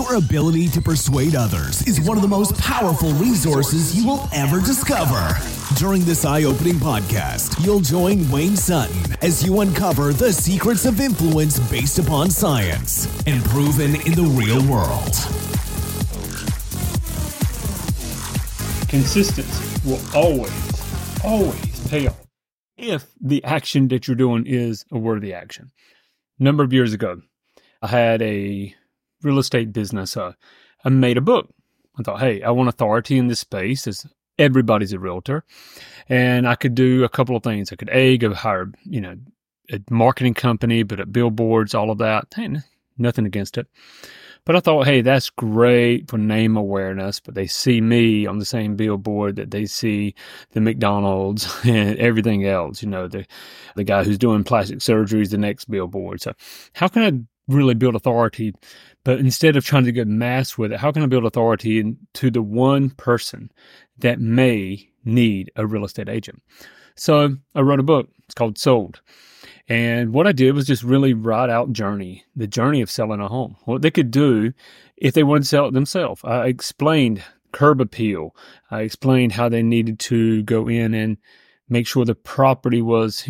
Your ability to persuade others is one of the most powerful resources you will ever discover. During this eye-opening podcast, you'll join Wayne Sutton as you uncover the secrets of influence based upon science and proven in the real world. Consistency will always pay off if the action that you're doing is a worthy action. A number of years ago, I had a real estate business. I made a book. I thought, hey, I want authority in this space as everybody's a realtor. And I could do a couple of things. I could, go hire, a marketing company, but at billboards, all of that. Hey, nothing against it. But I thought, hey, that's great for name awareness, but they see me on the same billboard that they see the McDonald's and everything else, the guy who's doing plastic surgery is the next billboard. So how can I really build authority? But instead of trying to get mass with it, how can I build authority to the one person that may need a real estate agent? So I wrote a book. It's called Sold. And what I did was just really write out the journey of selling a home, what they could do if they wanted to sell it themselves. I explained curb appeal. I explained how they needed to go in and make sure the property was,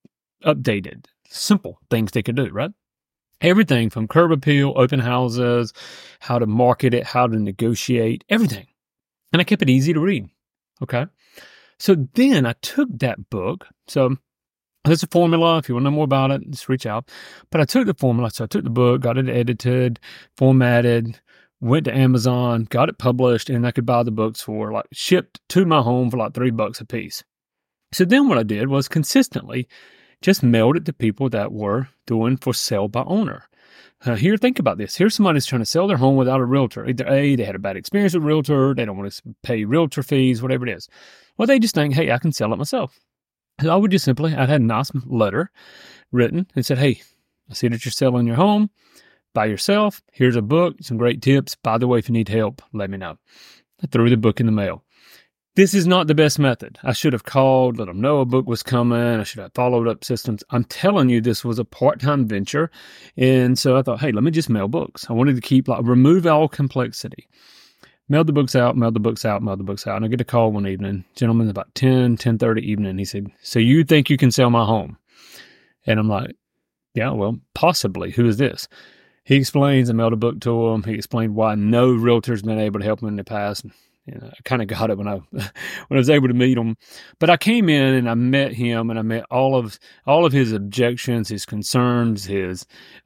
updated. Simple things they could do, right? Everything from curb appeal, open houses, how to market it, how to negotiate, everything. And I kept it easy to read. Okay. So then I took that book. So there's a formula. If you want to know more about it, just reach out. But I took the formula. So I took the book, got it edited, formatted, went to Amazon, got it published, and I could buy the books for shipped to my home for $3 a piece. So then what I did was consistently just mailed it to people that were doing for sale by owner. Think about this. Here's somebody who's trying to sell their home without a realtor. Either A, they had a bad experience with a realtor, they don't want to pay realtor fees, whatever it is. Well, they just think, hey, I can sell it myself. So I would just simply, I had a nice letter written and said, hey, I see that you're selling your home by yourself. Here's a book, some great tips. By the way, if you need help, let me know. I threw the book in the mail. This is not the best method. I should have called, let them know a book was coming. I should have followed up systems. I'm telling you, this was a part-time venture. And so I thought, hey, let me just mail books. I wanted to keep, remove all complexity. Mailed the books out. And I get a call one evening, gentleman, about 10:30 evening. He said, so you think you can sell my home? And I'm like, yeah, well, possibly. Who is this? He explains, I mailed a book to him. He explained why no realtor's been able to help him in the past. I kind of got it when I was able to meet him. But I came in and I met him, and I met all of his objections, his concerns, his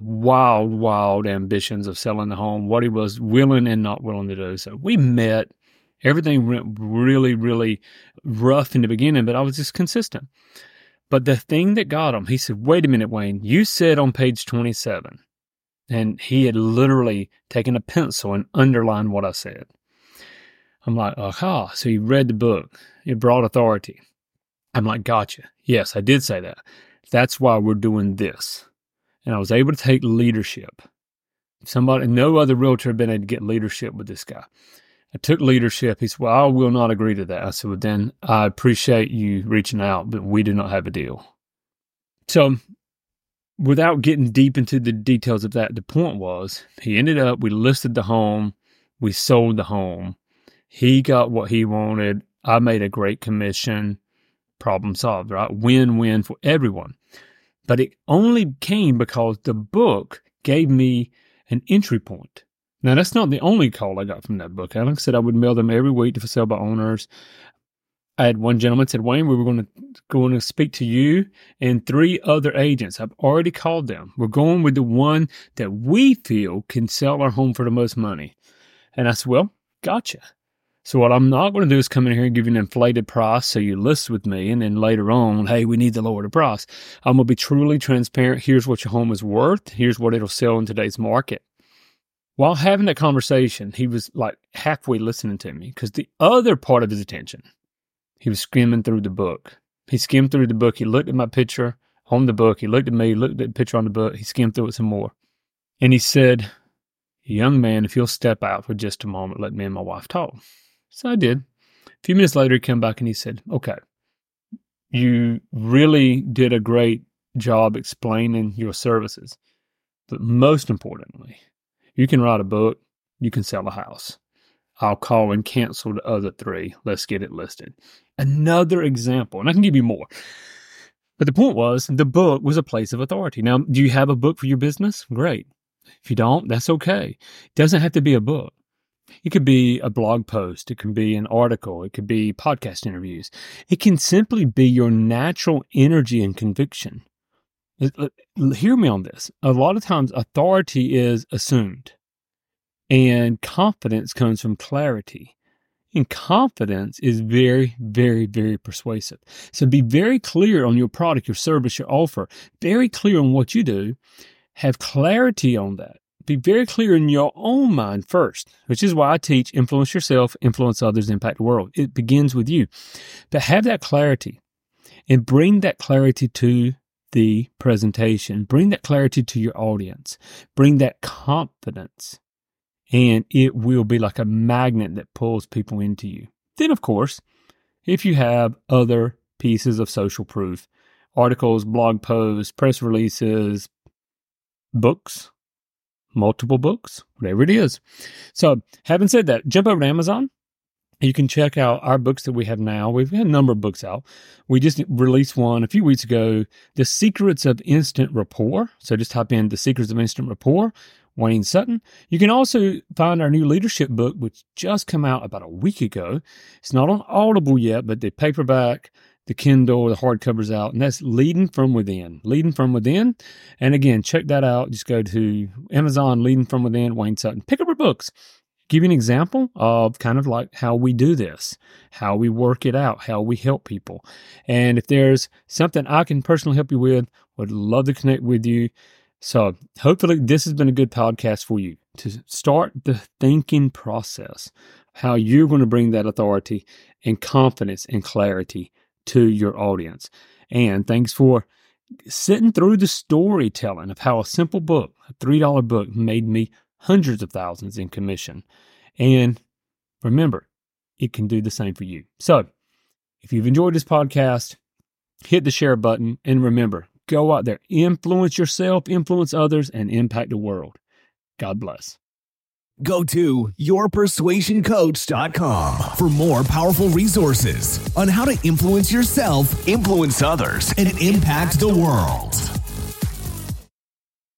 wild ambitions of selling the home, what he was willing and not willing to do. So we met. Everything went really, really rough in the beginning, but I was just consistent. But the thing that got him, he said, wait a minute, Wayne, you said on page 27, and he had literally taken a pencil and underlined what I said. I'm like, aha. So you read the book. It brought authority. I'm like, gotcha. Yes, I did say that. That's why we're doing this. And I was able to take leadership. No other realtor had been able to get leadership with this guy. I took leadership. He said, well, I will not agree to that. I said, well, then I appreciate you reaching out, but we do not have a deal. So without getting deep into the details of that, the point was we listed the home. We sold the home. He got what he wanted. I made a great commission. Problem solved, right? Win-win for everyone. But it only came because the book gave me an entry point. Now, that's not the only call I got from that book. Like I said, I would mail them every week to sell by owners. I had one gentleman said, Wayne, we were going to speak to you and 3 other agents. I've already called them. We're going with the one that we feel can sell our home for the most money. And I said, well, gotcha. So what I'm not going to do is come in here and give you an inflated price so you list with me, and then later on, hey, we need to lower the price. I'm going to be truly transparent. Here's what your home is worth. Here's what it'll sell in today's market. While having that conversation, he was halfway listening to me, because the other part of his attention, he was skimming through the book. He skimmed through the book. He looked at my picture on the book. He looked at me, looked at the picture on the book. He skimmed through it some more. And he said, young man, if you'll step out for just a moment, let me and my wife talk. So I did. A few minutes later, he came back and he said, okay, you really did a great job explaining your services. But most importantly, you can write a book, you can sell a house. I'll call and cancel the other 3. Let's get it listed. Another example, and I can give you more. But the point was, the book was a place of authority. Now, do you have a book for your business? Great. If you don't, that's okay. It doesn't have to be a book. It could be a blog post. It can be an article. It could be podcast interviews. It can simply be your natural energy and conviction. Hear me on this. A lot of times, authority is assumed, and confidence comes from clarity. And confidence is very, very, very persuasive. So be very clear on your product, your service, your offer. Very clear on what you do. Have clarity on that. Be very clear in your own mind first, which is why I teach influence yourself, influence others, impact the world. It begins with you. But have that clarity and bring that clarity to the presentation. Bring that clarity to your audience. Bring that confidence. And it will be like a magnet that pulls people into you. Then, of course, if you have other pieces of social proof, articles, blog posts, press releases, books, multiple books, whatever it is. So, having said that, jump over to Amazon. You can check out our books that we have now. We've had a number of books out. We just released one a few weeks ago, The Secrets of Instant Rapport. So just type in The Secrets of Instant Rapport, Wayne Sutton. You can also find our new leadership book, which just came out about a week ago. It's not on Audible yet, but the paperback, the Kindle, the hardcover's out, and that's Leading from Within. Leading from Within. And again, check that out. Just go to Amazon, Leading from Within, Wayne Sutton. Pick up our books. Give you an example of kind of like how we do this, how we work it out, how we help people. And if there's something I can personally help you with, would love to connect with you. So hopefully this has been a good podcast for you to start the thinking process, how you're going to bring that authority and confidence and clarity to your audience. And thanks for sitting through the storytelling of how a simple book, a $3 book, made me hundreds of thousands in commission. And remember, it can do the same for you. So if you've enjoyed this podcast, hit the share button. And remember, go out there, influence yourself, influence others, and impact the world. God bless. Go to yourpersuasioncoach.com for more powerful resources on how to influence yourself, influence others, and impact the world.